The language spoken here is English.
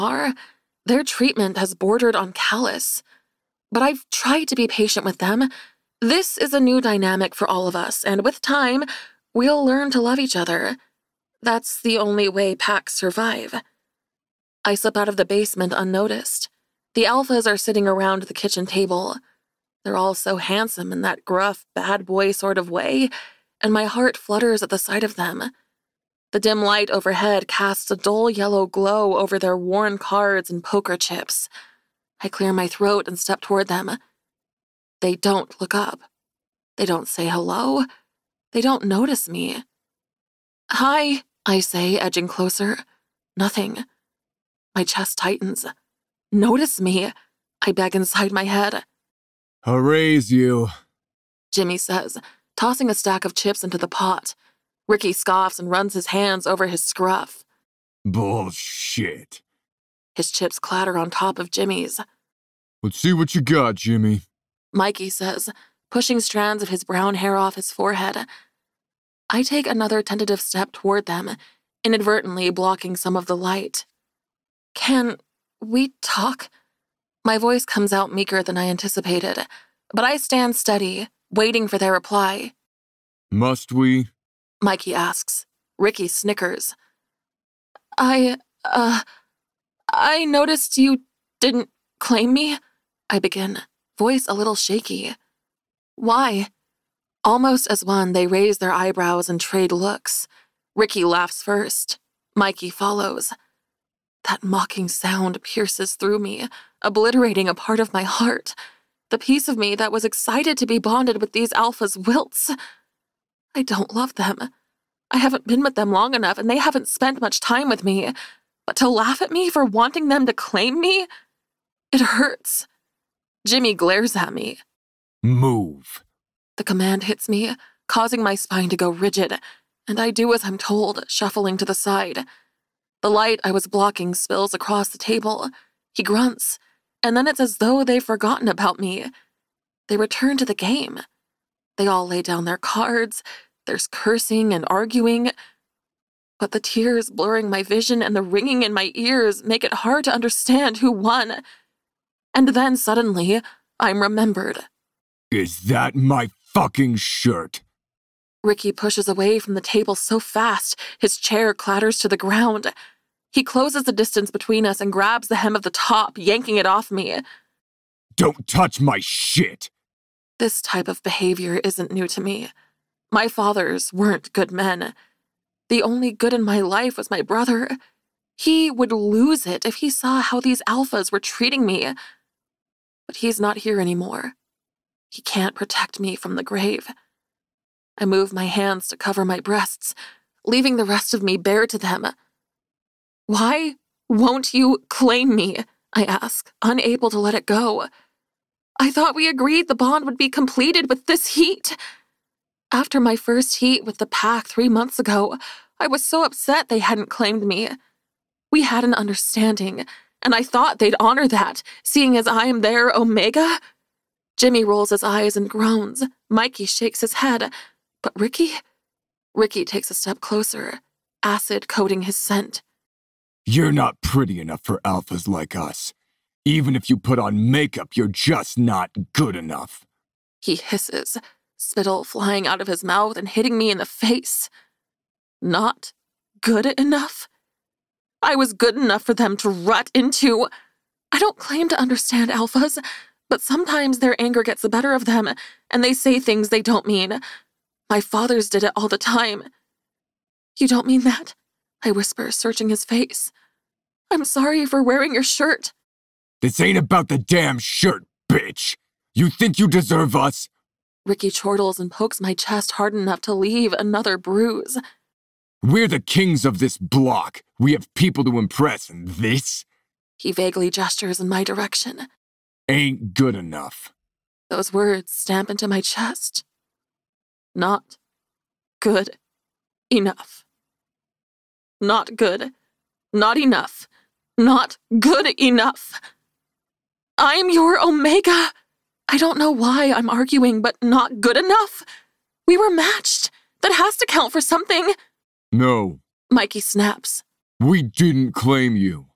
are, their treatment has bordered on callous. But I've tried to be patient with them. This is a new dynamic for all of us, and with time, we'll learn to love each other. That's the only way packs survive. I slip out of the basement unnoticed. The alphas are sitting around the kitchen table. They're all so handsome in that gruff, bad boy sort of way, and my heart flutters at the sight of them. The dim light overhead casts a dull yellow glow over their worn cards and poker chips. I clear my throat and step toward them. They don't look up. They don't say hello. They don't notice me. "Hi," I say, edging closer. Nothing. My chest tightens. "Notice me," I beg inside my head. "I raise you," Jimmy says, tossing a stack of chips into the pot. Ricky scoffs and runs his hands over his scruff. "Bullshit." His chips clatter on top of Jimmy's. "Let's see what you got, Jimmy," Mikey says, pushing strands of his brown hair off his forehead. I take another tentative step toward them, inadvertently blocking some of the light. "Can we talk?" My voice comes out meeker than I anticipated, but I stand steady, waiting for their reply. "Must we?" Mikey asks. Ricky snickers. I noticed you didn't claim me," I begin, voice a little shaky. "Why?" Almost as one, they raise their eyebrows and trade looks. Ricky laughs first. Mikey follows. That mocking sound pierces through me, obliterating a part of my heart. The piece of me that was excited to be bonded with these alphas wilts. I don't love them. I haven't been with them long enough, and they haven't spent much time with me. But to laugh at me for wanting them to claim me? It hurts. Jimmy glares at me. "Move." The command hits me, causing my spine to go rigid, and I do as I'm told, shuffling to the side. The light I was blocking spills across the table. He grunts, and then it's as though they've forgotten about me. They return to the game. They all lay down their cards. There's cursing and arguing. But the tears blurring my vision and the ringing in my ears make it hard to understand who won. And then suddenly, I'm remembered. "Is that my fucking shirt?" Ricky pushes away from the table so fast, his chair clatters to the ground. He closes the distance between us and grabs the hem of the top, yanking it off me. "Don't touch my shit!" This type of behavior isn't new to me. My fathers weren't good men. The only good in my life was my brother. He would lose it if he saw how these alphas were treating me. But he's not here anymore. He can't protect me from the grave. I move my hands to cover my breasts, leaving the rest of me bare to them. "Why won't you claim me?" I ask, unable to let it go. "I thought we agreed the bond would be completed with this heat." After my first heat with the pack 3 months ago, I was so upset they hadn't claimed me. We had an understanding, and I thought they'd honor that, seeing as I am their Omega. Jimmy rolls his eyes and groans. Mikey shakes his head. But Ricky? Ricky takes a step closer, acid coating his scent. "You're not pretty enough for alphas like us. Even if you put on makeup, you're just not good enough." He hisses, spittle flying out of his mouth and hitting me in the face. Not good enough? I was good enough for them to rut into. I don't claim to understand alphas, but sometimes their anger gets the better of them, and they say things they don't mean. My fathers did it all the time. "You don't mean that?" I whisper, searching his face. "I'm sorry for wearing your shirt." "This ain't about the damn shirt, bitch! You think you deserve us?" Ricky chortles and pokes my chest hard enough to leave another bruise. "We're the kings of this block. We have people to impress, and this?" He vaguely gestures in my direction. "Ain't good enough." Those words stamp into my chest. Not good enough. Not good. Not enough. Not good enough. I'm your Omega. I don't know why I'm arguing, but not good enough. We were matched. That has to count for something. "No," Mikey snaps. "we didn't claim you."